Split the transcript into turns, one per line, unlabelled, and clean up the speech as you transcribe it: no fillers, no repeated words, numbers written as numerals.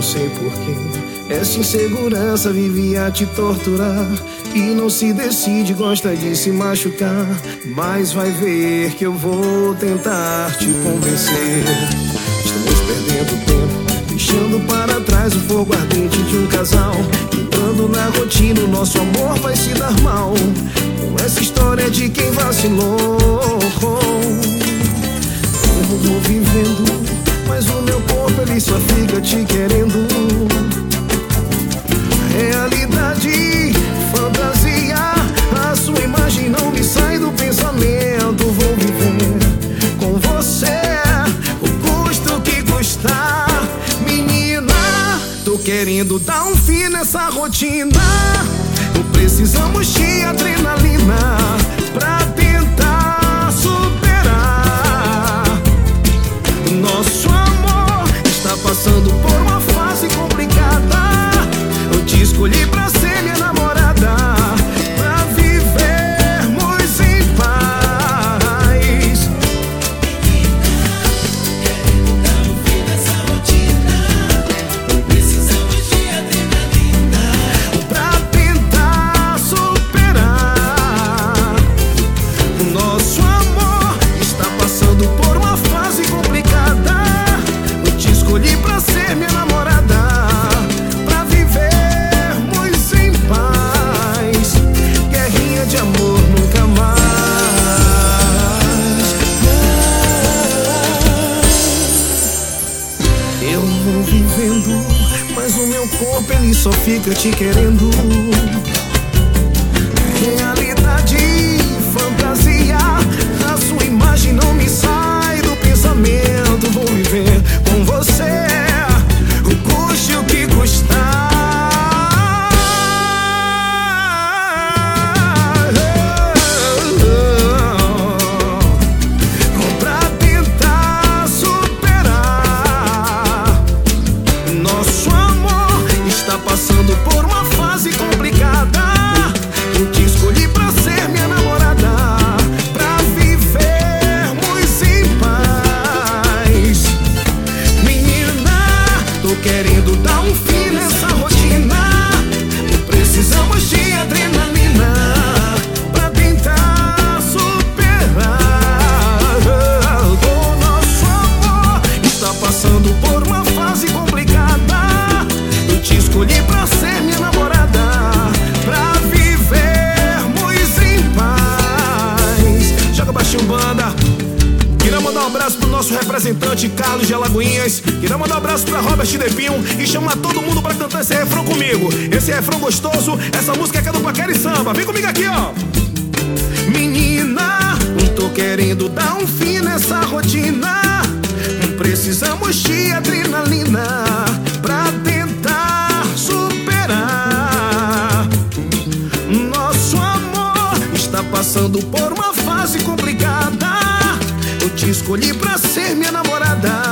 sei porquê. Essa insegurança vivia a te torturar e não se decide, gosta de se machucar. Mas vai ver que eu vou tentar te convencer. Estamos perdendo tempo, deixando para trás o fogo ardente de um casal. Entrando na rotina, o nosso amor vai se dar mal, com essa história de quem vacilou. Eu vou vivendo, mas o meu corpo ele só fica te querendo. Realidade, fantasia, a sua imagem não me sai do pensamento. Vou viver com você, o custo que custar. Menina, tô querendo dar um fim nessa rotina. Precisamos de adrenalina pra tentar superar. Nosso amor está passando por uma fase complicada. Eu te escolhi pra ser minha namorada, pra vivermos em paz.
Querendo dar um fim nessa rotina. Precisamos de adrenalina
pra tentar superar. O nosso amor está passando por uma fase complicada. Eu te escolhi pra ser minha namorada, pra vivermos em paz. Guerrinha de amor nunca mais. Eu vou vivendo, mas o meu corpo ele só fica te querendo. Realidade, fantasia, a sua imagem não me sai do pensamento. Vou viver com você, o custe o que custar. Pra tentar superar. Nosso amor está passando por uma fase complicada. Eu te escolhi pra ser minha namorada, pra vivermos em paz. Menina, tô querendo dar um fim nessa rotina. Precisamos de adrenalina pra tentar superar. O nosso amor está passando por uma fase complicada. Eu te escolhi pra ser minha namorada, pra vivermos em paz. Joga baixinho, banda. Queria mandar um abraço pro nosso representante Carlos de Alagoinhas. Queria mandar um abraço pra Robert Depinho e chamar todo mundo pra cantar esse refrão comigo. Esse refrão gostoso, essa música é do Paquera e Samba. Vem comigo aqui, ó. Menina, tô querendo dar um fim nessa rotina. Precisamos de adrenalina pra tentar superar. Nosso amor está passando por uma fase complicada. Eu te escolhi pra ser minha namorada,